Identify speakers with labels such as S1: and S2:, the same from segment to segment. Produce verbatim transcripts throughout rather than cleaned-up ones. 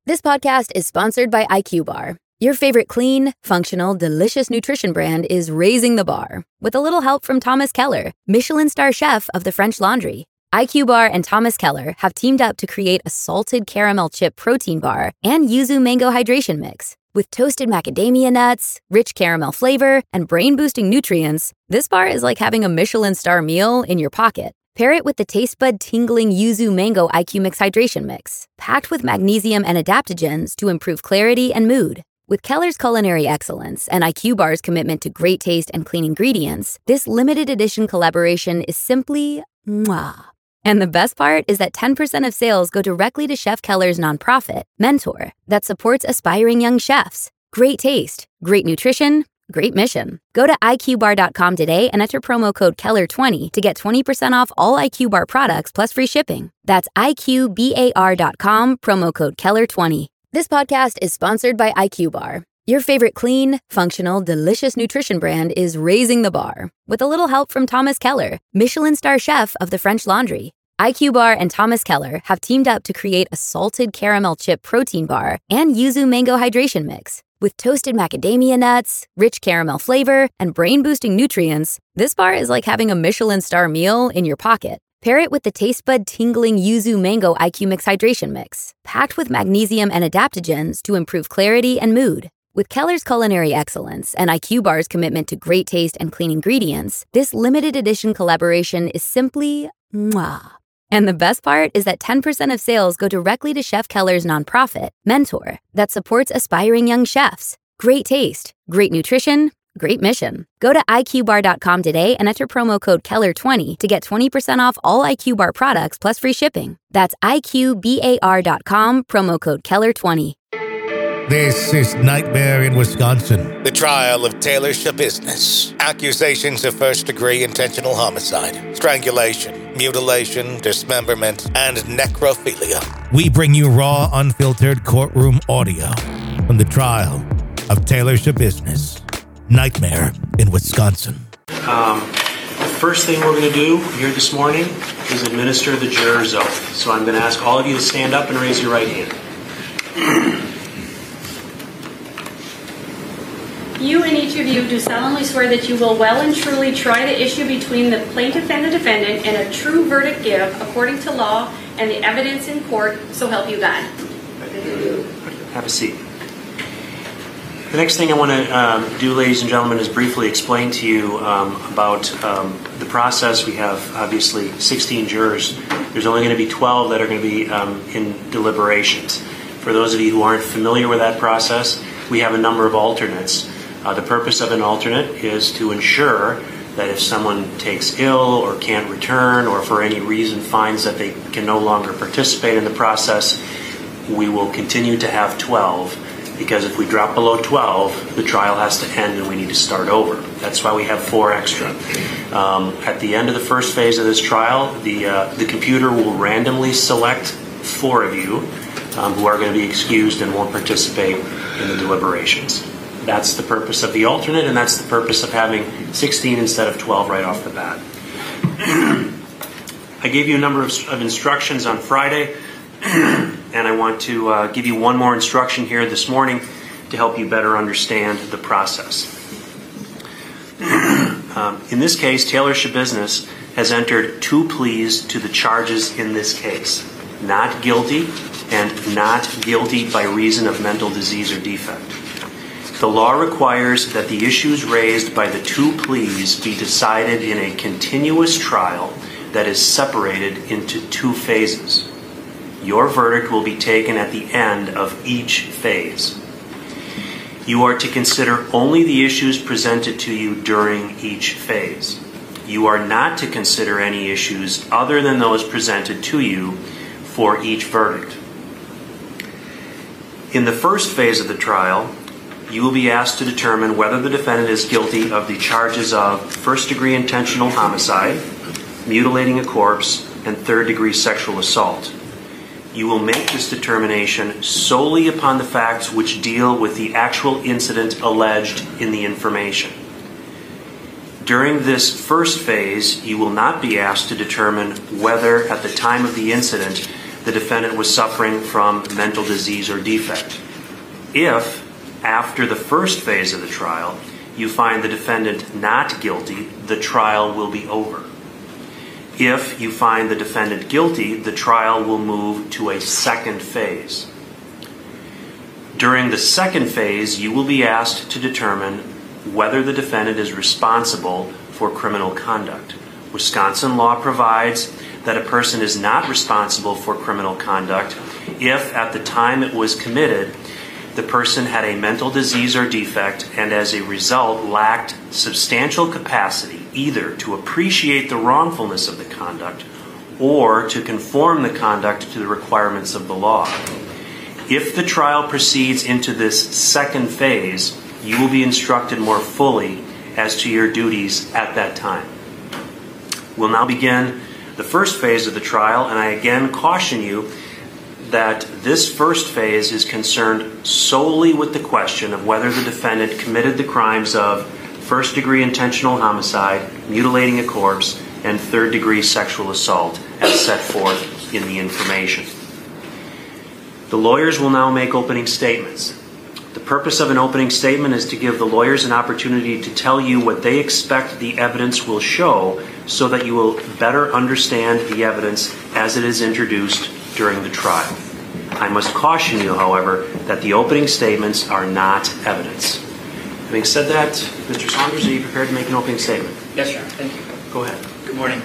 S1: This podcast is sponsored by I Q Bar. Your favorite clean, functional, delicious nutrition brand is raising the bar with a little help from Thomas Keller, Michelin star chef of the French Laundry. I Q Bar and Thomas Keller have teamed up to create a salted caramel chip protein bar and yuzu mango hydration mix. With toasted macadamia nuts, rich caramel flavor, and brain-boosting nutrients, this bar is like having a Michelin star meal in your pocket. Pair it with the taste bud tingling yuzu mango I Q Mix hydration mix, packed with magnesium and adaptogens to improve clarity and mood. With Keller's culinary excellence and I Q Bar's commitment to great taste and clean ingredients, this limited edition collaboration is simply mwah. And the best part is that ten percent of sales go directly to Chef Keller's nonprofit, Mentor, that supports aspiring young chefs. Great taste, great nutrition, great mission. Go to I Q bar dot com today and enter promo code Keller twenty to get twenty percent off all I Q Bar products plus free shipping. That's I Q bar dot com, promo code Keller twenty. This podcast is sponsored by I Q Bar. Your favorite clean, functional, delicious nutrition brand is raising the bar with a little help from Thomas Keller, Michelin star chef of the French Laundry. I Q Bar and Thomas Keller have teamed up to create a salted caramel chip protein bar and yuzu mango hydration mix. With toasted macadamia nuts, rich caramel flavor, and brain-boosting nutrients, this bar is like having a Michelin star meal in your pocket. Pair it with the taste bud tingling yuzu mango I Q Mix hydration mix, packed with magnesium and adaptogens to improve clarity and mood. With Keller's culinary excellence and I Q Bar's commitment to great taste and clean ingredients, this limited edition collaboration is simply mwah. And the best part is that ten percent of sales go directly to Chef Keller's nonprofit, Mentor, that supports aspiring young chefs. Great taste, great nutrition, great mission. Go to I Q bar dot com today and enter promo code Keller twenty to get twenty percent off all I Q Bar products plus free shipping. That's I Q bar dot com, promo code Keller twenty.
S2: This is Nightmare in Wisconsin.
S3: The trial of Taylor Schabusiness. Accusations of first-degree intentional homicide, strangulation, mutilation, dismemberment, and necrophilia.
S2: We bring you raw, unfiltered courtroom audio from the trial of Taylor Schabusiness. Nightmare in Wisconsin.
S4: Um, the first thing we're going to do here this morning is administer the juror's oath. So I'm going to ask all of you to stand up and raise your right hand.
S5: You and each of you do solemnly swear that you will well and truly try the issue between the plaintiff and the defendant and a true verdict give according to law and the evidence in court, so help you God.
S4: Have a seat. The next thing I want to um, do, ladies and gentlemen, is briefly explain to you um, about um, the process. We have, obviously, sixteen jurors. There's only going to be twelve that are going to be um, in deliberations. For those of you who aren't familiar with that process, we have a number of alternates. Uh, the purpose of an alternate is to ensure that if someone takes ill or can't return or for any reason finds that they can no longer participate in the process, we will continue to have twelve, because if we drop below twelve, the trial has to end and we need to start over. That's why we have four extra. Um, at the end of the first phase of this trial, the, uh, the computer will randomly select four of you um, who are going to be excused and won't participate in the deliberations. That's the purpose of the alternate, and that's the purpose of having sixteen instead of twelve right off the bat. I gave you a number of, of instructions on Friday, and I want to uh, give you one more instruction here this morning to help you better understand the process. um, in this case, Taylor Schabusiness has entered two pleas to the charges in this case: not guilty and not guilty by reason of mental disease or defect. The law requires that the issues raised by the two pleas be decided in a continuous trial that is separated into two phases. Your verdict will be taken at the end of each phase. You are to consider only the issues presented to you during each phase. You are not to consider any issues other than those presented to you for each verdict. In the first phase of the trial, you will be asked to determine whether the defendant is guilty of the charges of first-degree intentional homicide, mutilating a corpse, and third-degree sexual assault. You will make this determination solely upon the facts which deal with the actual incident alleged in the information. During this first phase, you will not be asked to determine whether, at the time of the incident, the defendant was suffering from mental disease or defect. If, after the first phase of the trial, you find the defendant not guilty, the trial will be over. If you find the defendant guilty, the trial will move to a second phase. During the second phase, you will be asked to determine whether the defendant is responsible for criminal conduct. Wisconsin law provides that a person is not responsible for criminal conduct if, at the time it was committed, the person had a mental disease or defect and as a result lacked substantial capacity either to appreciate the wrongfulness of the conduct or to conform the conduct to the requirements of the law. If the trial proceeds into this second phase, you will be instructed more fully as to your duties at that time. We'll now begin the first phase of the trial, and I again caution you that this first phase is concerned solely with the question of whether the defendant committed the crimes of first-degree intentional homicide, mutilating a corpse, and third-degree sexual assault as set forth in the information. The lawyers will now make opening statements. The purpose of an opening statement is to give the lawyers an opportunity to tell you what they expect the evidence will show so that you will better understand the evidence as it is introduced during the trial. I must caution you, however, that the opening statements are not evidence. Having said that, Mister Saunders, are you prepared to make an opening statement?
S6: Yes, Your Honor. Thank you.
S4: Go ahead.
S6: Good morning.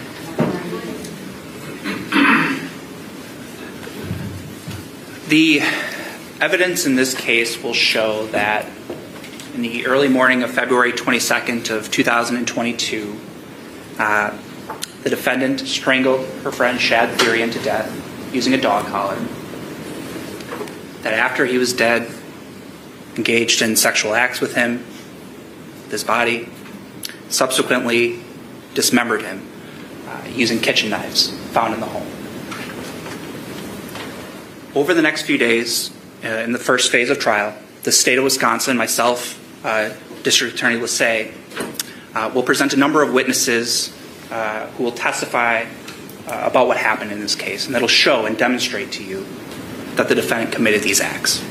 S6: The evidence in this case will show that in the early morning of February twenty-second of two thousand twenty-two, uh, the defendant strangled her friend Shad Therian to death using a dog collar. That after he was dead, engaged in sexual acts with him, with his body, subsequently dismembered him uh, using kitchen knives found in the home. Over the next few days, uh, in the first phase of trial, the state of Wisconsin, myself, uh, District Attorney Lassay, uh, will present a number of witnesses uh, who will testify uh, about what happened in this case, and that'll show and demonstrate to you that the defendant committed these acts.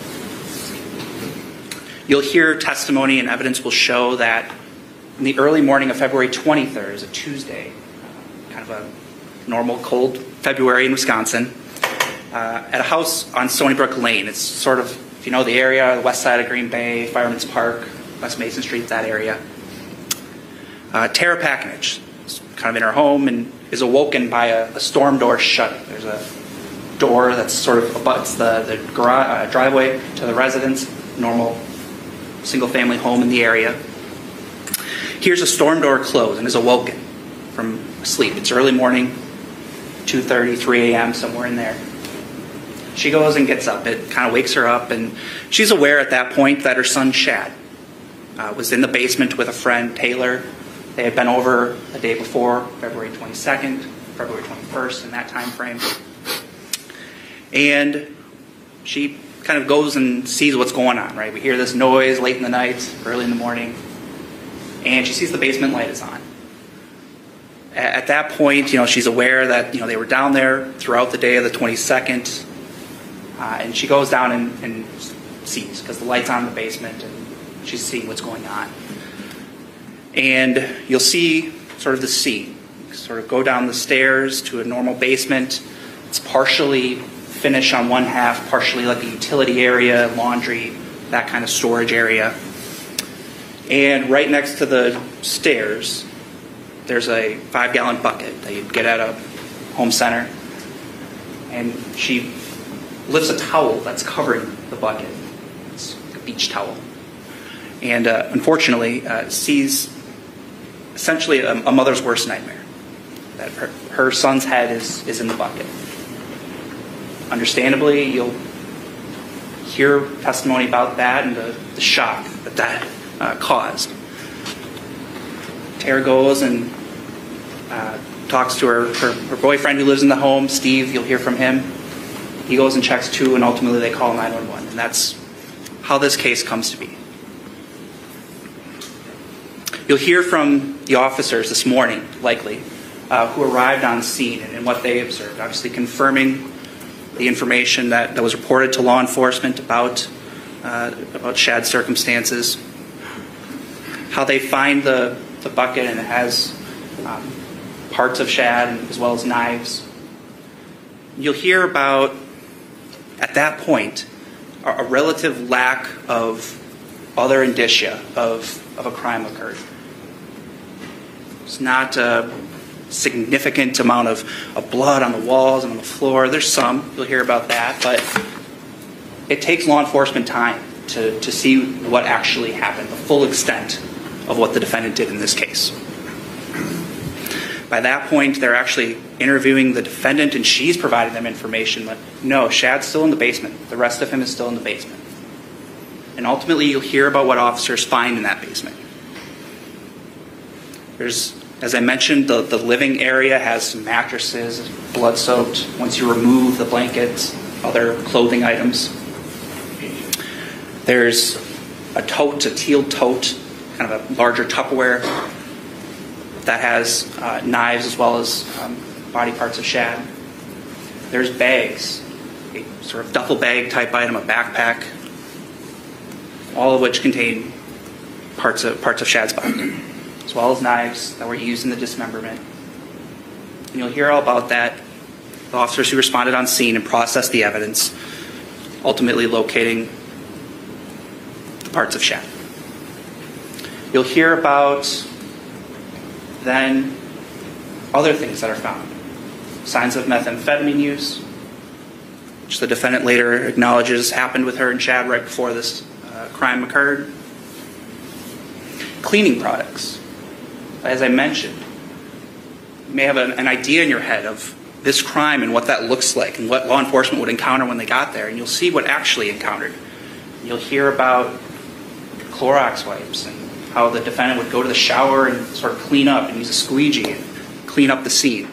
S6: You'll hear testimony and evidence will show that in the early morning of February twenty-third, is a Tuesday, uh, kind of a normal cold February in Wisconsin, uh, at a house on Stony Brook Lane. It's sort of, if you know the area, the west side of Green Bay, Fireman's Park, West Mason Street, that area. Uh, Tara Pakinich is kind of in her home and is awoken by a, a storm door shutting. There's a door that's sort of abuts the, the garage, uh, driveway to the residence, normal single-family home in the area. Hears a storm door close and is awoken from sleep. It's early morning, two thirty, three a.m., somewhere in there. She goes and gets up. It kind of wakes her up, and she's aware at that point that her son, Shad, uh, was in the basement with a friend, Taylor. They had been over the day before, February twenty-second, February twenty-first, in that time frame. And she kind of goes and sees what's going on, right? We hear this noise late in the night, early in the morning, and she sees the basement light is on. At that point, you know, she's aware that, you know, they were down there throughout the day of the twenty-second, uh, and she goes down and, and sees, because the light's on in the basement, and she's seeing what's going on. And you'll see sort of the scene. Sort of go down the stairs to a normal basement. It's partially finished on one half, partially like a utility area, laundry, that kind of storage area. And right next to the stairs, there's a five-gallon bucket that you'd get at a home center. And she lifts a towel that's covering the bucket. It's like a beach towel. And uh, unfortunately, uh, sees essentially a, a mother's worst nightmare. That her, her son's head is, is in the bucket. Understandably, you'll hear testimony about that and the, the shock that that uh, caused. Tara goes and uh, talks to her, her, her boyfriend who lives in the home, Steve. You'll hear from him. He goes and checks too, and ultimately they call nine one one. And that's how this case comes to be. You'll hear from the officers this morning, likely, uh, who arrived on scene and, and what they observed, obviously confirming the information that, that was reported to law enforcement about, uh, about Shad's circumstances, how they find the, the bucket and it has um, parts of Shad as well as knives. You'll hear about, at that point, a, a relative lack of other indicia of, of a crime occurred. It's not a significant amount of, of blood on the walls and on the floor. There's some, you'll hear about that, but it takes law enforcement time to, to see what actually happened, the full extent of what the defendant did in this case. By that point, they're actually interviewing the defendant, and she's providing them information. But no, Shad's still in the basement. The rest of him is still in the basement. And ultimately, you'll hear about what officers find in that basement. There's, as I mentioned, the, the living area has some mattresses, blood-soaked. Once you remove the blankets, other clothing items. There's a tote, a teal tote, kind of a larger Tupperware that has uh, knives as well as um, body parts of Shad. There's bags, a sort of duffel bag type item, a backpack, all of which contain parts of parts of Shad's body, as well as knives that were used in the dismemberment. And you'll hear all about that. The officers who responded on scene and processed the evidence, ultimately locating the parts of Shad. You'll hear about then other things that are found. Signs of methamphetamine use, which the defendant later acknowledges happened with her and Shad right before this uh, crime occurred. Cleaning products. As I mentioned, you may have an, an idea in your head of this crime and what that looks like and what law enforcement would encounter when they got there, and you'll see what actually encountered. You'll hear about Clorox wipes and how the defendant would go to the shower and sort of clean up and use a squeegee and clean up the scene.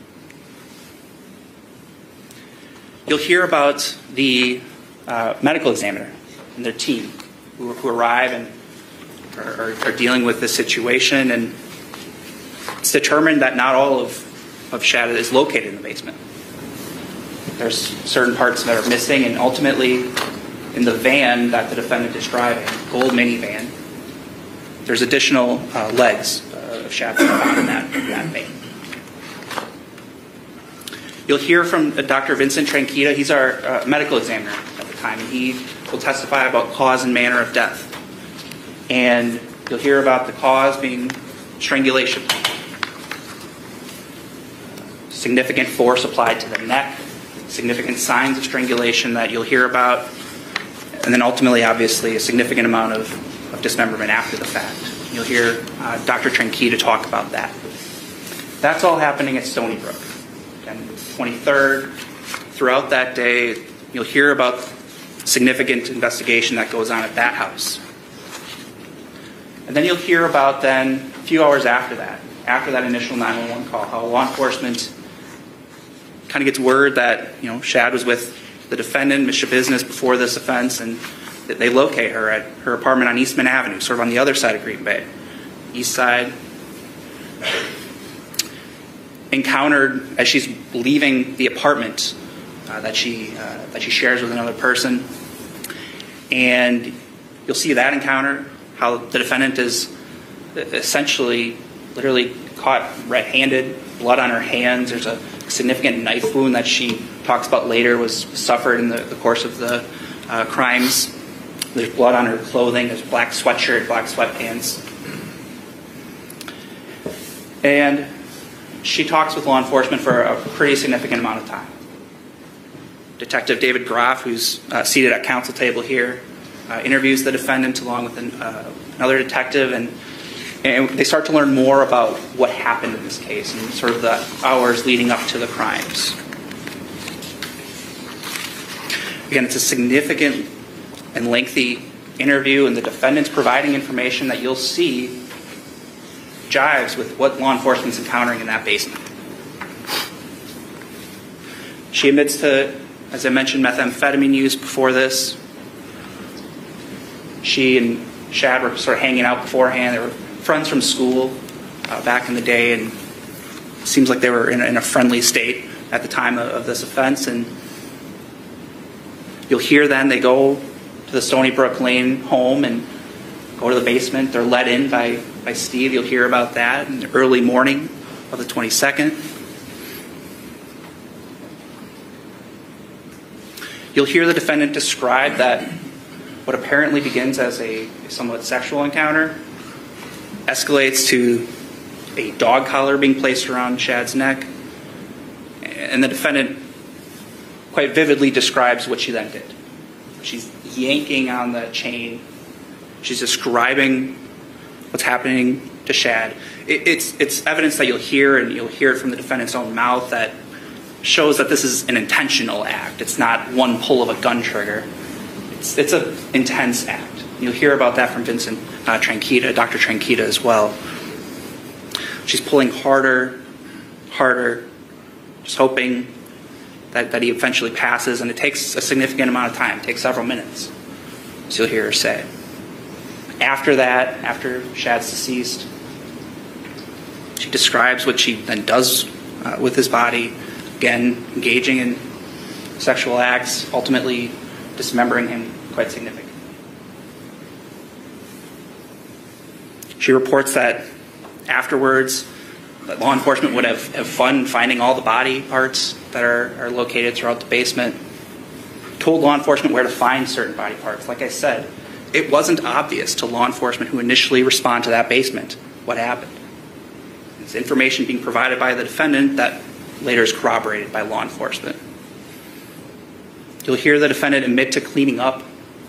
S6: You'll hear about the uh, medical examiner and their team who, who arrive and are, are, are dealing with this situation, and it's determined that not all of, of Shad is located in the basement. There's certain parts that are missing, and ultimately in the van that the defendant is driving, gold minivan, there's additional uh, legs uh, of Shad found in that, in that vein. You'll hear from uh, Doctor Vincent Tranquita. He's our uh, medical examiner at the time, and he will testify about cause and manner of death. And you'll hear about the cause being strangulation. Significant force applied to the neck, significant signs of strangulation that you'll hear about, and then ultimately, obviously, a significant amount of of dismemberment after the fact. You'll hear uh, Doctor Tranquita talk about that. That's all happening at Stony Brook. And twenty-third, throughout that day, you'll hear about significant investigation that goes on at that house. And then you'll hear about then, a few hours after that, after that initial nine one one call, how law enforcement kind of gets word that, you know, Shad was with the defendant, Miss Business, before this offense, and they locate her at her apartment on Eastman Avenue, sort of on the other side of Green Bay, east side. Encountered as she's leaving the apartment uh, that she uh, that she shares with another person, and you'll see that encounter, how the defendant is essentially, literally caught red-handed, blood on her hands. There's a significant knife wound that she talks about later was suffered in the, the course of the uh, crimes. There's blood on her clothing. There's black sweatshirt, black sweatpants. And she talks with law enforcement for a pretty significant amount of time. Detective David Groff, who's uh, seated at counsel table here, uh, interviews the defendant along with an, uh, another detective, and, and they start to learn more about what happened in this case and sort of the hours leading up to the crimes. Again, it's a significant and lengthy interview, and the defendant's providing information that you'll see jives with what law enforcement's encountering in that basement. She admits to, as I mentioned, methamphetamine use before this. She and Shad were sort of hanging out beforehand. They were friends from school uh, back in the day, and it seems like they were in, in a friendly state at the time of, of this offense. And You'll hear then they go to the Stony Brook Lane home and go to the basement. They're let in by, by Steve. You'll hear about that in the early morning of the twenty-second. You'll hear the defendant describe that what apparently begins as a somewhat sexual encounter escalates to a dog collar being placed around Shad's neck. And the defendant quite vividly describes what she then did. She's yanking on the chain. She's describing what's happening to Shad. It, it's, it's evidence that you'll hear, and you'll hear it from the defendant's own mouth, that shows that this is an intentional act. It's not one pull of a gun trigger. It's, it's an intense act. You'll hear about that from Vincent uh, Tranquita, Doctor Tranquita as well. She's pulling harder, harder, just hoping that, that he eventually passes, and it takes a significant amount of time. It takes several minutes, so you'll hear her say. After that, after Shad's deceased, she describes what she then does uh, with his body, again, engaging in sexual acts, ultimately dismembering him quite significantly. She reports that afterwards, that law enforcement would have, have fun finding all the body parts that are, are located throughout the basement, told law enforcement where to find certain body parts. Like I said, it wasn't obvious to law enforcement who initially respond to that basement what happened. It's information being provided by the defendant that later is corroborated by law enforcement. You'll hear the defendant admit to cleaning up,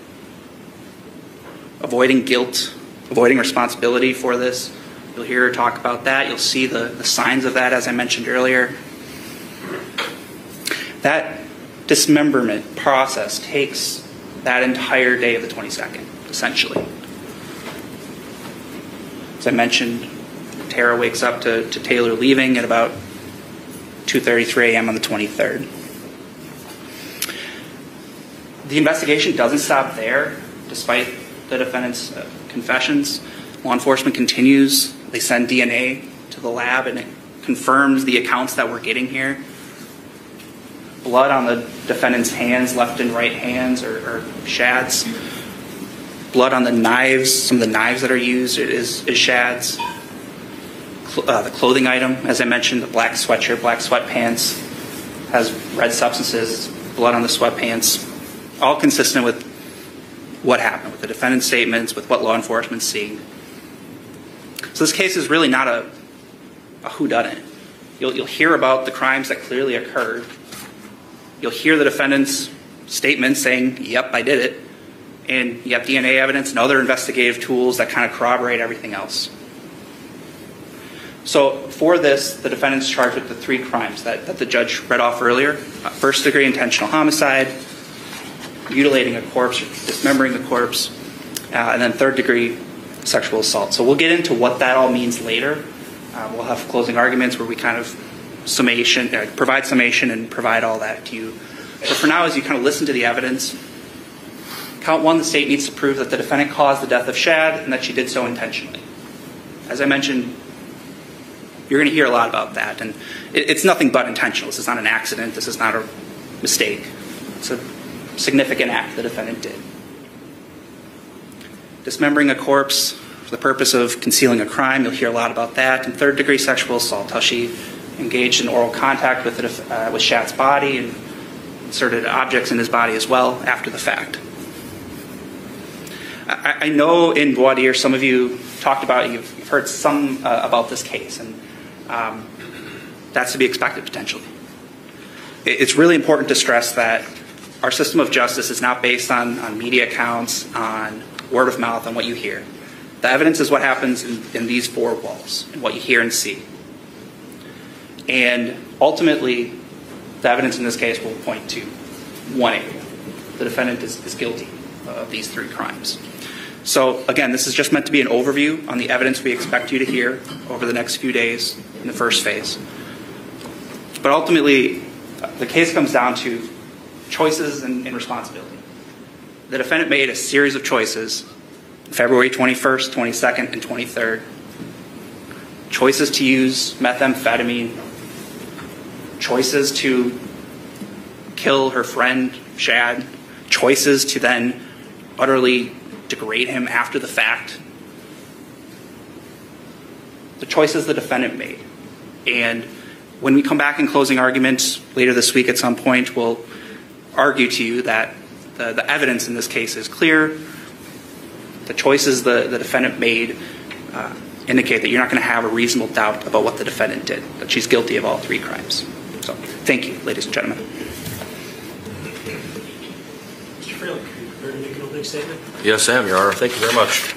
S6: avoiding guilt, avoiding responsibility for this. You'll hear her talk about that. You'll see the, the signs of that, as I mentioned earlier. That dismemberment process takes that entire day of the twenty-second, essentially. As I mentioned, Tara wakes up to, to Taylor leaving at about two thirty-three a.m. on the twenty-third. The investigation doesn't stop there, despite the defendant's uh, confessions. Law enforcement continues. They send D N A to the lab, and it confirms the accounts that we're getting here. Blood on the defendant's hands, left and right hands, or, or Shad's. Blood on the knives, some of the knives that are used is, is Shad's. Cl- uh, the clothing item, as I mentioned, the black sweatshirt, black sweatpants, has red substances, blood on the sweatpants, all consistent with what happened, with the defendant's statements, with what law enforcement's seeing. So this case is really not a, a whodunit. You'll, you'll hear about the crimes that clearly occurred. You'll hear the defendant's statement saying, yep, I did it. And you have D N A evidence and other investigative tools that kind of corroborate everything else. So for this, the defendant's charged with the three crimes that, that the judge read off earlier. Uh, first degree intentional homicide, mutilating a corpse, or dismembering the corpse, uh, and then third degree sexual assault. So we'll get into what that all means later. Uh, we'll have closing arguments where we kind of summation, uh, provide summation and provide all that to you. But for now, as you kind of listen to the evidence, count one, the state needs to prove that the defendant caused the death of Shad and that she did so intentionally. As I mentioned, you're going to hear a lot about that. And it, it's nothing but intentional. This is not an accident. This is not a mistake. It's a significant act the defendant did. Dismembering a corpse for the purpose of concealing a crime, you'll hear a lot about that. And third degree sexual assault, how she engaged in oral contact with, the, uh, with Shad's body and inserted objects in his body as well after the fact. I, I know in voir dire some of you talked about, you've, you've heard some uh, about this case, and um, that's to be expected potentially. It, it's really important to stress that our system of justice is not based on, on media accounts, on word of mouth, on what you hear. The evidence is what happens in, in these four walls, and what you hear and see. And ultimately, the evidence in this case will point to one area. The defendant is, is guilty of these three crimes. So again, this is just meant to be an overview on the evidence we expect you to hear over the next few days in the first phase. But ultimately, the case comes down to choices and, and responsibility. The defendant made a series of choices February twenty-first, twenty-second, and twenty-third. Choices to use methamphetamine. Choices to kill her friend, Shad. choices to then utterly degrade him after the fact. The choices the defendant made. And when we come back in closing arguments later this week at some point, we'll argue to you that the, the evidence in this case is clear. The choices the, the defendant made uh, indicate that you're not going to have a reasonable doubt about what the defendant did, that she's guilty of all three crimes. So thank you, ladies and gentlemen.
S4: Mister Freilich, are you prepared to make an opening statement?
S7: Yes, I am, Your Honor. Thank you very much.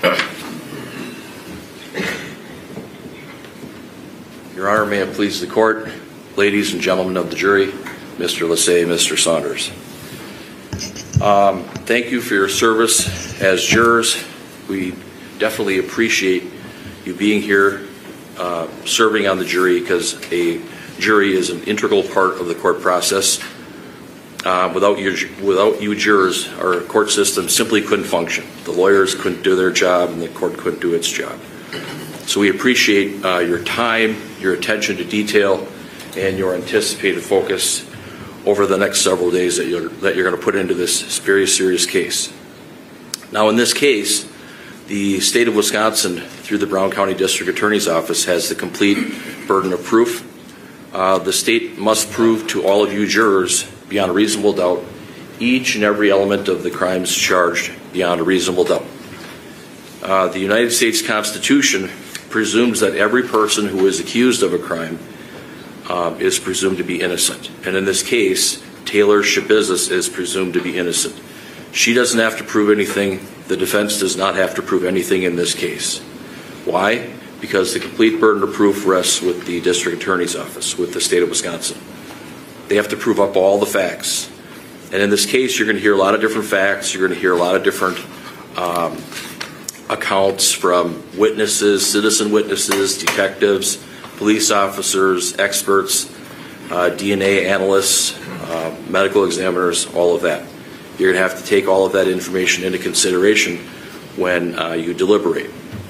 S7: Your Honor, may it please the court, ladies and gentlemen of the jury, Mister Lassay, Mister Saunders. Um, thank you for your service as jurors. We definitely appreciate you being here, uh, serving on the jury, because a jury is an integral part of the court process. Uh, without you, without you jurors, our court system simply couldn't function. The lawyers couldn't do their job, and the court couldn't do its job. So we appreciate uh, your time, your attention to detail, and your anticipated focus over the next several days that you're, that you're going to put into this very serious case. Now, in this case, the state of Wisconsin, through the Brown County District Attorney's Office, has the complete burden of proof. Uh, the state must prove to all of you jurors, beyond a reasonable doubt, each and every element of the crimes charged beyond a reasonable doubt. Uh, the United States Constitution presumes that every person who is accused of a crime uh, is presumed to be innocent. And in this case, Taylor Shibizis is presumed to be innocent. She doesn't have to prove anything. The defense does not have to prove anything in this case. Why? Because the complete burden of proof rests with the District Attorney's Office, with the state of Wisconsin. They have to prove up all the facts. And in this case, you're going to hear a lot of different facts. You're going to hear a lot of different um, accounts from witnesses, citizen witnesses, detectives, police officers, experts, uh, D N A analysts, uh, medical examiners, all of that. You're going to have to take all of that information into consideration when uh, you deliberate.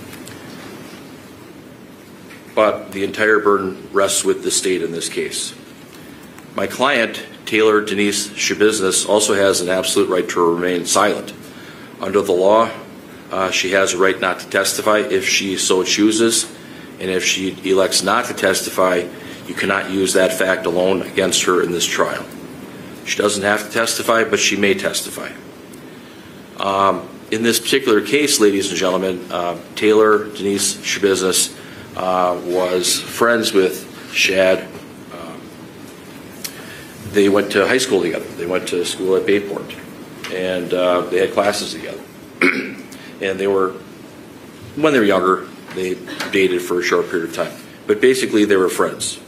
S7: But the entire burden rests with the state in this case. My client, Taylor Denise Shibizis, also has an absolute right to remain silent. Under the law, uh, she has a right not to testify if she so chooses, and if she elects not to testify, you cannot use that fact alone against her in this trial. She doesn't have to testify, but she may testify. Um, in this particular case, ladies and gentlemen, uh, Taylor Denise Shibizis uh, was friends with Shad. Um, they went to high school together. They went to school at Bayport, and uh, they had classes together. And they were, when they were younger, they dated for a short period of time. But basically, they were friends.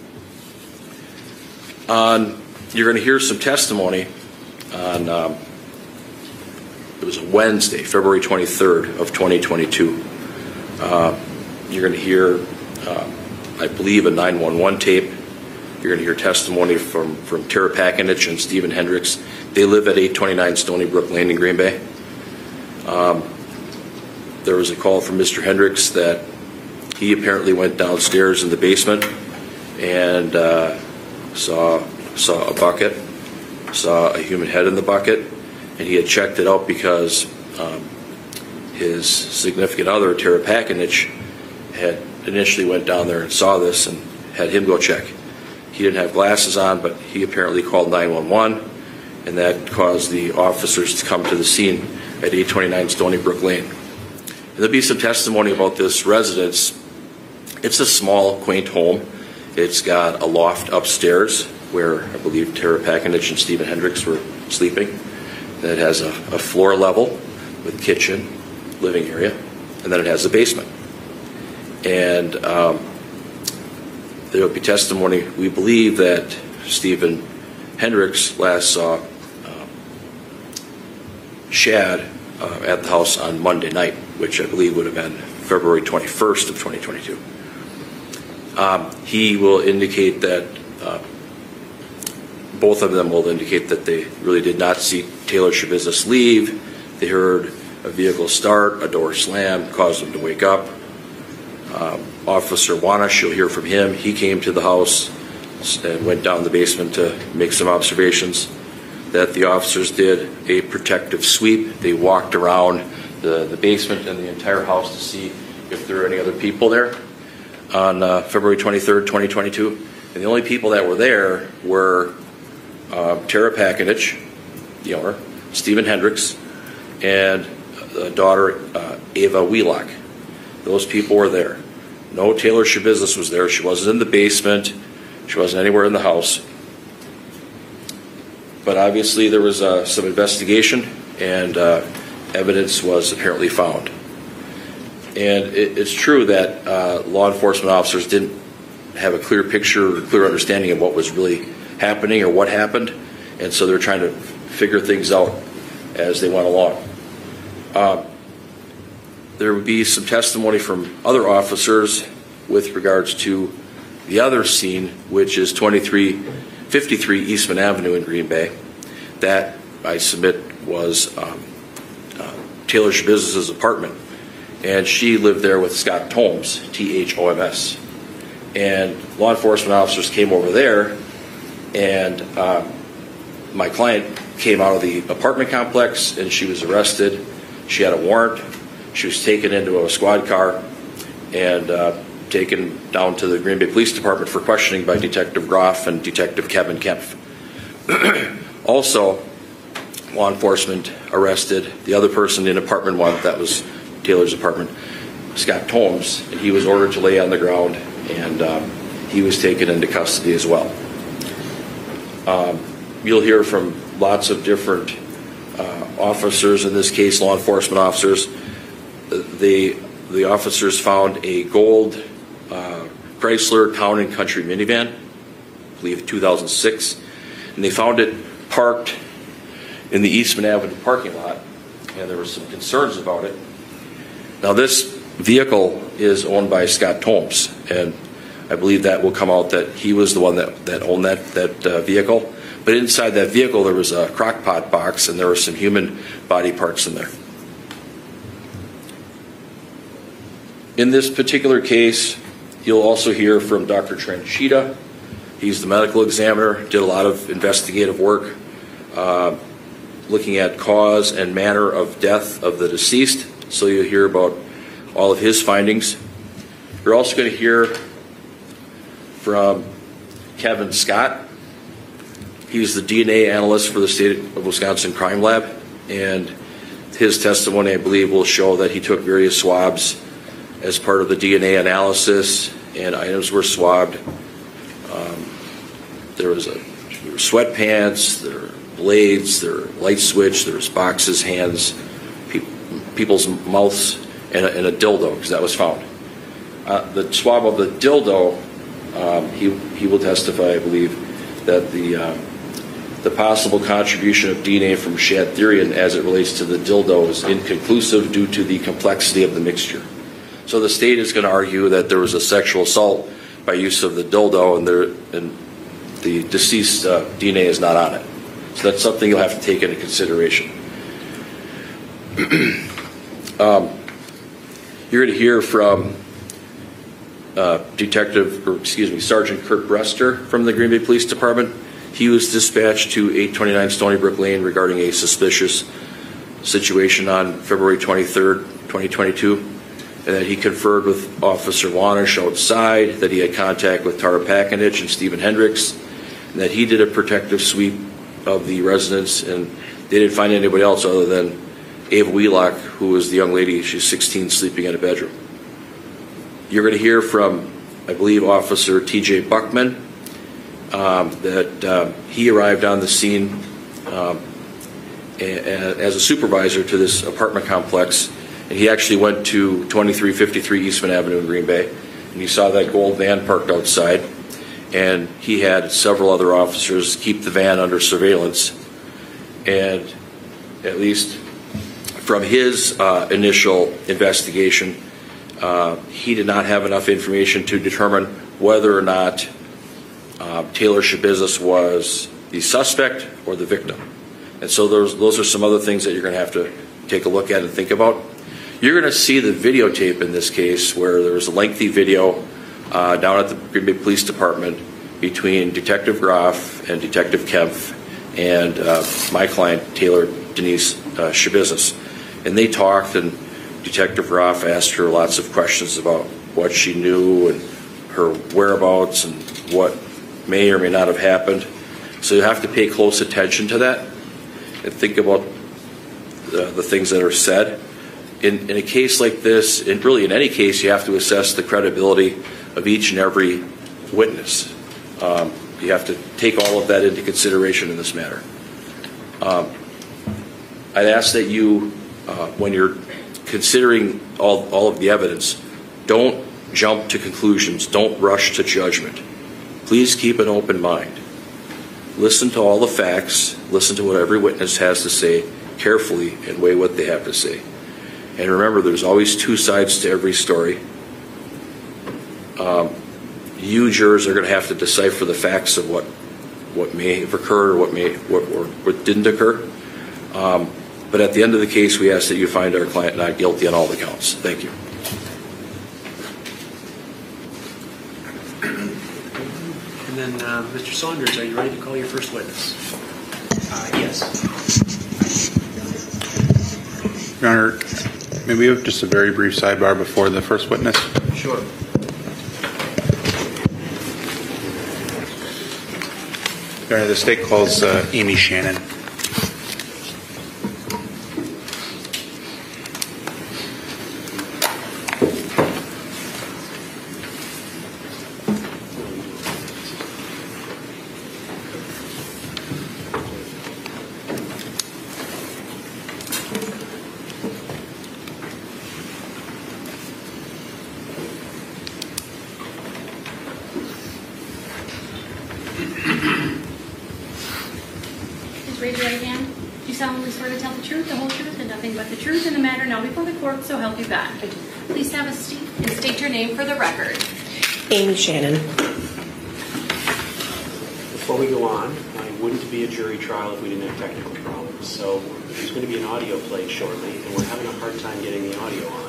S7: On You're going to hear some testimony on, um, it was Wednesday, February twenty-third of twenty twenty-two. Uh, you're going to hear, uh, I believe, a nine one one tape. You're going to hear testimony from, from Tara Pakinich and Stephen Hendricks. They live at eight twenty-nine Stony Brook Lane in Green Bay. Um, there was a call from Mister Hendricks that he apparently went downstairs in the basement and uh, saw saw a bucket, saw a human head in the bucket, and he had checked it out because um, his significant other, Tara Pakinich, had initially went down there and saw this and had him go check. He didn't have glasses on, but he apparently called nine one one, and that caused the officers to come to the scene at eight twenty-nine Stony Brook Lane. And there'll be some testimony about this residence. It's a small, quaint home. It's got a loft upstairs where I believe Tara Pakinich and Stephen Hendricks were sleeping. Then it has a, a floor level with kitchen, living area, and then it has a basement. And um, there will be testimony. We believe that Stephen Hendricks last saw um, Shad uh, at the house on Monday night, which I believe would have been February twenty-first of twenty twenty-two. Um, he will indicate that uh, both of them will indicate that they really did not see Taylor Shibizis leave. They heard a vehicle start, a door slam, caused them to wake up. Um, Officer Wanish, you'll hear from him. He came to the house and went down the basement to make some observations. that the officers did a protective sweep. They walked around the, the basement and the entire house to see if there were any other people there on uh, February twenty-third, twenty twenty-two. And the only people that were there were uh, Tara Pakinich, the owner, Stephen Hendricks, and the daughter, uh, Ava Wheelock. Those people were there. No Taylor Schabusiness was there. She wasn't in the basement. She wasn't anywhere in the house. But obviously there was uh, some investigation, and uh, evidence was apparently found. And it, it's true that uh, law enforcement officers didn't have a clear picture or clear understanding of what was really happening or what happened, and so they're trying to figure things out as they went along. Uh, there would be some testimony from other officers with regards to the other scene, which is twenty-three fifty-three Eastman Avenue in Green Bay. That, I submit, was um, uh, Taylor Schabusiness's apartment, and she lived there with Scott Thoms, T H O M S. And law enforcement officers came over there, and uh, my client came out of the apartment complex, and she was arrested. She had a warrant. She was taken into a squad car and uh, taken down to the Green Bay Police Department for questioning by Detective Groff and Detective Kevin Kempf. Also, law enforcement arrested the other person in apartment one, that was Taylor's apartment, Scott Thoms, and he was ordered to lay on the ground, and um, he was taken into custody as well. Um, you'll hear from lots of different uh, officers, in this case law enforcement officers. The, the officers found a gold uh, Chrysler Town and Country minivan, I believe two thousand six, and they found it parked in the Eastman Avenue parking lot, and there were some concerns about it. Now, this vehicle is owned by Scott Thoms, and I believe that will come out that he was the one that, that owned that, that uh, vehicle. But inside that vehicle there was a crock pot box, and there were some human body parts in there. In this particular case, you'll also hear from Doctor Tranchita. He's the medical examiner, did a lot of investigative work uh, looking at cause and manner of death of the deceased. So you'll hear about all of his findings. You're also going to hear from Kevin Scott. He's the D N A analyst for the State of Wisconsin Crime Lab, and his testimony, I believe, will show that he took various swabs as part of the D N A analysis, and items were swabbed. Um, there was a there were sweatpants, there were blades, there were light switch, there was boxes, hands, pe people's mouths, and a, and a dildo, because that was found. Uh, the swab of the dildo, um, he he will testify, I believe, that the um, the possible contribution of D N A from Shadtherian as it relates to the dildo is inconclusive due to the complexity of the mixture. So the state is going to argue that there was a sexual assault by use of the dildo, and, there, and the deceased uh, D N A is not on it. So that's something you'll have to take into consideration. um, you're going to hear from uh, Detective, or excuse me, Sergeant Kurt Brester from the Green Bay Police Department. He was dispatched to eight twenty-nine Stony Brook Lane regarding a suspicious situation on February twenty-third, twenty twenty-two, and that he conferred with Officer Wanish outside, that he had contact with Tara Pakinich and Stephen Hendricks, and that he did a protective sweep of the residence, and they didn't find anybody else other than Ava Wheelock, who was the young lady, she's sixteen, sleeping in a bedroom. You're going to hear from, I believe, Officer T J Buckman, um, that um, he arrived on the scene um, a, a, as a supervisor to this apartment complex, and he actually went to twenty-three fifty-three Eastman Avenue in Green Bay, and he saw that gold van parked outside, and he had several other officers keep the van under surveillance, and at least from his uh, initial investigation, uh, he did not have enough information to determine whether or not uh, Taylor Schabusiness was the suspect or the victim. And so those, those are some other things that you're going to have to take a look at and think about. You're going to see the videotape in this case, where there was a lengthy video uh, down at the Green Bay Police Department between Detective Groff and Detective Kempf, and uh, my client, Taylor Denise uh, Shabizis. And they talked, and Detective Roth asked her lots of questions about what she knew and her whereabouts and what may or may not have happened. So you have to pay close attention to that and think about the, the things that are said. In, in a case like this, and really in any case, you have to assess the credibility of each and every witness. Um, you have to take all of that into consideration in this matter. Um, I'd ask that you, uh, when you're considering all, all of the evidence, don't jump to conclusions. Don't rush to judgment. Please keep an open mind. Listen to all the facts. Listen to what every witness has to say carefully and weigh what they have to say. And remember, there's always two sides to every story. Um, you jurors are going to have to decipher the facts of what what may have occurred or what may what, or what didn't occur. Um, but at the end of the case, we ask that you find our client not guilty on all the counts. Thank you.
S4: And then, uh, Mister Saunders, are you ready to call your first witness?
S8: Uh, yes.
S9: Your Honor, may we have just a very brief sidebar before the first witness?
S4: Sure.
S9: Your Honor, the state calls uh, Amy Shannon.
S5: Raise your right hand. Do you solemnly swear to tell the truth, the whole truth, and nothing but the truth in the matter now before the court, so help you God? Please have a seat and state your name for the record.
S8: Amy Shannon.
S4: Before we go on, it wouldn't be a jury trial if we didn't have technical problems. So there's going to be an audio played shortly, and we're having a hard time getting the audio on.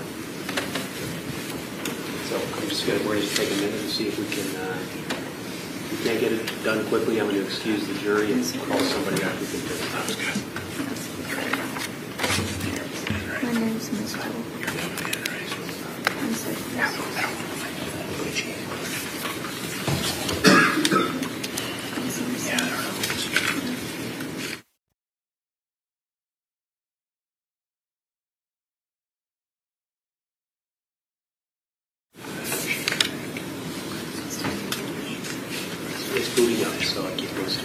S4: So I'm just going to, we're going to take a minute to see if we can, uh, if we can't get it done quickly, I'm going to excuse the jury and call somebody out who can do it. Sounds good.
S10: My name's Miss Joe. I'm sorry.
S4: It's booting up, so I keep listening.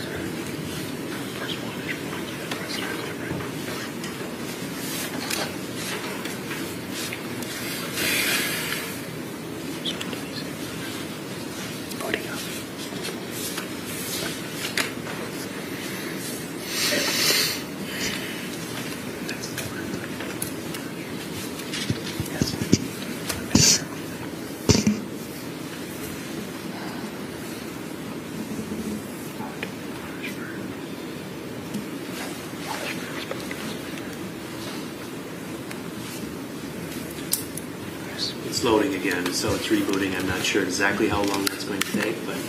S4: It's loading again, so it's rebooting. I'm not sure exactly how long that's going to take, but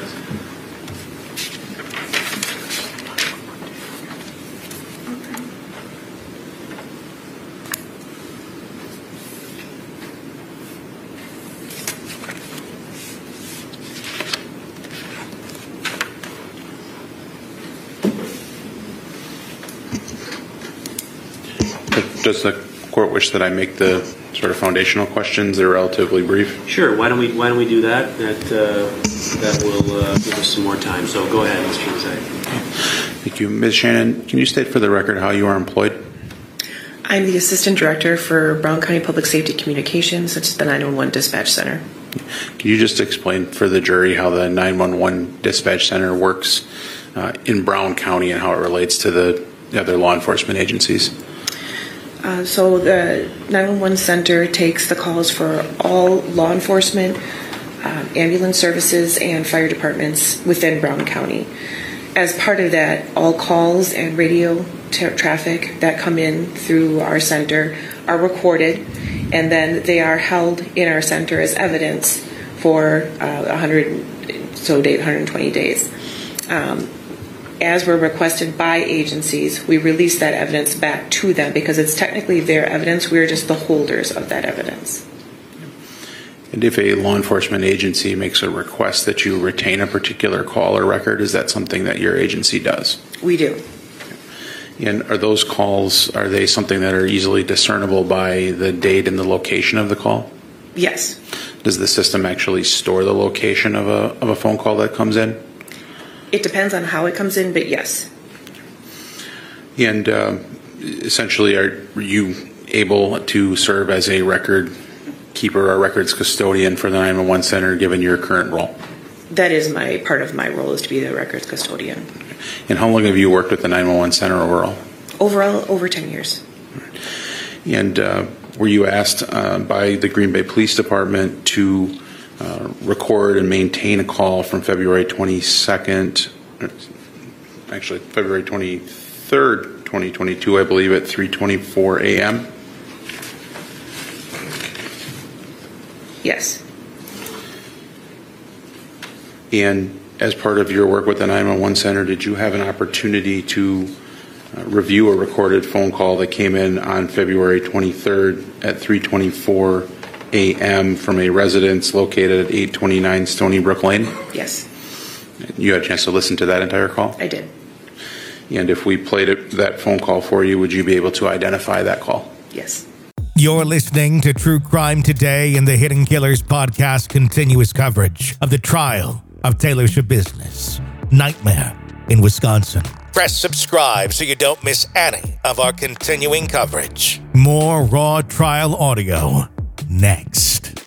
S9: Does the court wish that I make the sort of foundational questions? They're relatively brief.
S4: sure. Why don't we Why don't we do that? That uh, that will uh, give us some more time. So go ahead, Mister Lezay.
S9: Thank you. Miz Shannon, can you state for the record how you are employed?
S8: I'm the Assistant Director for Brown County Public Safety Communications, such as the nine one one Dispatch Center.
S9: Can you just explain for the jury how the nine one one Dispatch Center works uh, in Brown County and how it relates to the other law enforcement agencies?
S8: Uh, so the nine one one Center takes the calls for all law enforcement, um, ambulance services, and fire departments within Brown County. As part of that, all calls and radio tra- traffic that come in through our center are recorded, and then they are held in our center as evidence for uh, one hundred so day, one hundred twenty days. Um, as we're requested by agencies, we release that evidence back to them because it's technically their evidence. We're just the holders of that evidence.
S9: And if a law enforcement agency makes a request that you retain a particular call or record, is that something that your agency does?
S8: We do.
S9: And are those calls, are they something that are easily discernible by the date and the location of the call?
S8: Yes.
S9: Does the system actually store the location of a, of a phone call that comes in?
S8: It depends on how it comes in, but yes.
S9: And uh, essentially, are you able to serve as a record keeper or records custodian for the nine one one center given your current role?
S8: That is my part of my role, is to be the records custodian.
S9: And how long have you worked with the nine one one center overall?
S8: Overall, over ten years.
S9: And uh, were you asked uh, by the Green Bay Police Department to uh, record and maintain a call from February twenty-second, actually February twenty-third, twenty twenty-two, I believe, at three twenty-four a.m.?
S8: Yes.
S9: And as part of your work with the nine one one center, did you have an opportunity to uh, review a recorded phone call that came in on February twenty-third at three twenty-four a.m. from a residence located at eight twenty-nine Stony Brook Lane?
S8: Yes.
S9: You had a chance to listen to that entire call?
S8: I did.
S9: And if we played it, that phone call for you, would you be able to identify that call?
S8: Yes.
S2: You're listening to True Crime Today in the Hidden Killers podcast continuous coverage of the trial of Taylor Schabusiness, Nightmare in Wisconsin.
S3: Press subscribe so you don't miss any of our continuing coverage.
S2: More raw trial audio next.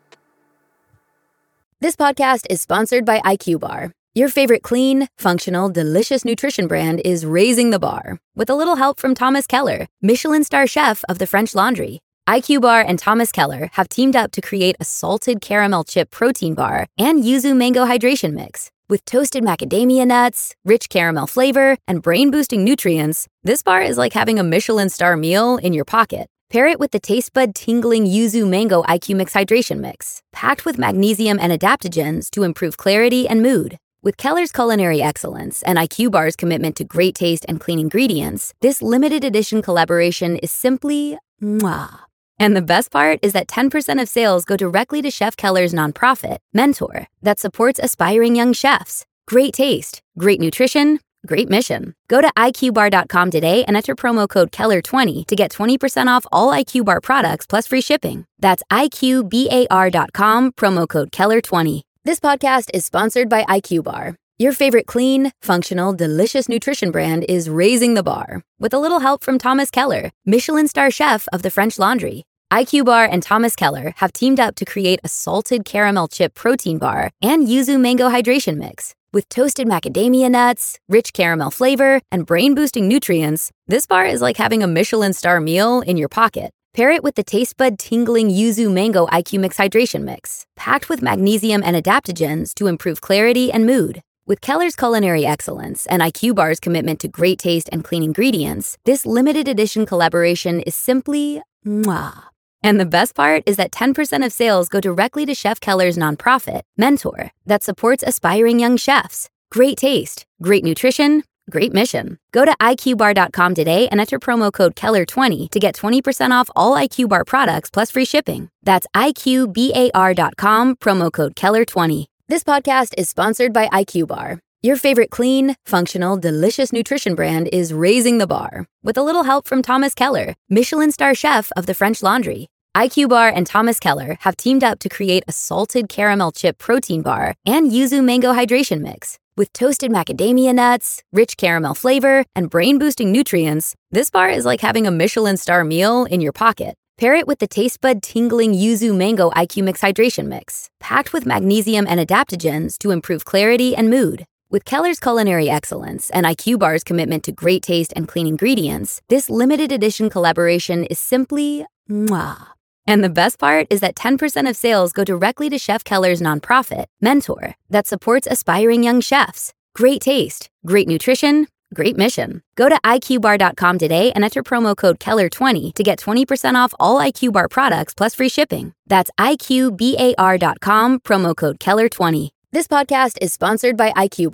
S1: This podcast is sponsored by I Q Bar. Your favorite clean, functional, delicious nutrition brand is raising the bar with a little help from Thomas Keller, Michelin star chef of the French Laundry. I Q Bar and Thomas Keller have teamed up to create a salted caramel chip protein bar and yuzu mango hydration mix. With toasted macadamia nuts, rich caramel flavor, and brain-boosting nutrients, this bar is like having a Michelin star meal in your pocket. Pair it with the taste bud tingling yuzu mango I Q Mix hydration mix, packed with magnesium and adaptogens to improve clarity and mood. With Keller's culinary excellence and I Q Bar's commitment to great taste and clean ingredients, this limited edition collaboration is simply mwah. And the best part is that ten percent of sales go directly to Chef Keller's nonprofit, Mentor, that supports aspiring young chefs. Great taste, great nutrition, great mission. Go to I Q bar dot com today and enter promo code Keller twenty to get twenty percent off all I Q Bar products plus free shipping. That's I Q bar dot com, promo code Keller twenty. This podcast is sponsored by I Q Bar. Your favorite clean, functional, delicious nutrition brand is raising the bar with a little help from Thomas Keller, Michelin star chef of the French Laundry. I Q Bar and Thomas Keller have teamed up to create a salted caramel chip protein bar and yuzu mango hydration mix. With toasted macadamia nuts, rich caramel flavor, and brain-boosting nutrients, this bar is like having a Michelin star meal in your pocket. Pair it with the taste bud tingling yuzu mango I Q Mix hydration mix, packed with magnesium and adaptogens to improve clarity and mood. With Keller's culinary excellence and I Q Bar's commitment to great taste and clean ingredients, this limited edition collaboration is simply mwah. And the best part is that ten percent of sales go directly to Chef Keller's nonprofit, Mentor, that supports aspiring young chefs. Great taste, great nutrition, great mission. Go to I Q bar dot com today and enter promo code Keller twenty to get twenty percent off all I Q Bar products plus free shipping. That's I Q bar dot com, promo code Keller twenty. This podcast is sponsored by I Q Bar. Your favorite clean, functional, delicious nutrition brand is raising the bar with a little help from Thomas Keller, Michelin star chef of the French Laundry. I Q Bar and Thomas Keller have teamed up to create a salted caramel chip protein bar and yuzu mango hydration mix. With toasted macadamia nuts, rich caramel flavor, and brain-boosting nutrients, this bar is like having a Michelin star meal in your pocket. Pair it with the taste bud tingling yuzu mango I Q Mix hydration mix, packed with magnesium and adaptogens to improve clarity and mood. With Keller's culinary excellence and I Q Bar's commitment to great taste and clean ingredients, this limited edition collaboration is simply mwah. And the best part is that ten percent of sales go directly to Chef Keller's nonprofit, Mentor, that supports aspiring young chefs. Great taste, great nutrition, great mission. Go to I Q bar dot com today and enter promo code Keller twenty to get twenty percent off all I Q Bar products plus free shipping. That's I Q bar dot com, promo code Keller twenty. This podcast is sponsored by I Q Bar.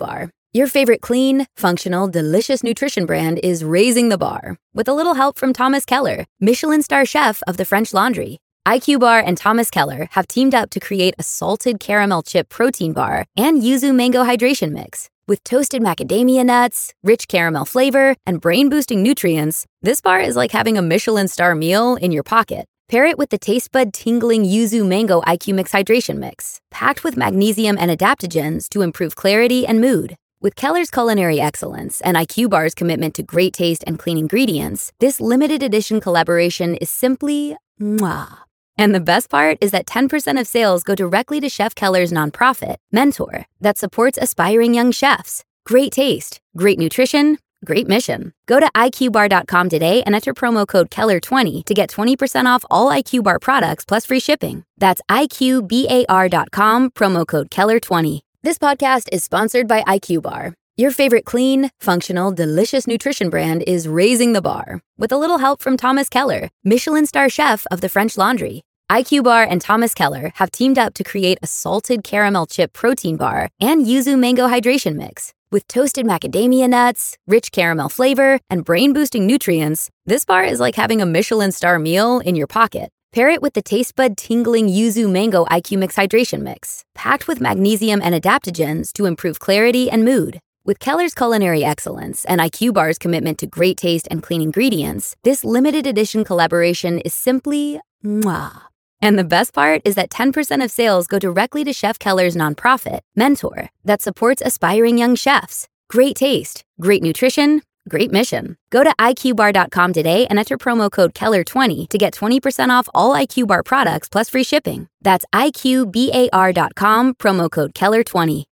S1: Your favorite clean, functional, delicious nutrition brand is raising the bar with a little help from Thomas Keller, Michelin star chef of the French Laundry. I Q Bar and Thomas Keller have teamed up to create a salted caramel chip protein bar and yuzu mango hydration mix. With toasted macadamia nuts, rich caramel flavor, and brain-boosting nutrients, this bar is like having a Michelin star meal in your pocket. Pair it with the taste bud tingling yuzu mango I Q Mix hydration mix, packed with magnesium and adaptogens to improve clarity and mood. With Keller's culinary excellence and I Q Bar's commitment to great taste and clean ingredients, this limited edition collaboration is simply mwah. And the best part is that ten percent of sales go directly to Chef Keller's nonprofit, Mentor, that supports aspiring young chefs. Great taste, great nutrition, great mission. Go to I Q bar dot com today and enter promo code Keller twenty to get twenty percent off all I Q Bar products plus free shipping. That's I Q bar dot com, promo code Keller twenty. This podcast is sponsored by I Q Bar. Your favorite clean, functional, delicious nutrition brand is raising the bar with a little help from Thomas Keller, Michelin star chef of the French Laundry. I Q Bar and Thomas Keller have teamed up to create a salted caramel chip protein bar and yuzu mango hydration mix. With toasted macadamia nuts, rich caramel flavor, and brain-boosting nutrients, this bar is like having a Michelin star meal in your pocket. Pair it with the taste bud tingling yuzu mango I Q Mix hydration mix, packed with magnesium and adaptogens to improve clarity and mood. With Keller's culinary excellence and I Q Bar's commitment to great taste and clean ingredients, this limited edition collaboration is simply mwah. And the best part is that ten percent of sales go directly to Chef Keller's nonprofit, Mentor, that supports aspiring young chefs. Great taste, great nutrition, great mission. Go to I Q bar dot com today and enter promo code Keller twenty to get twenty percent off all I Q Bar products plus free shipping. That's I Q bar dot com, promo code Keller twenty.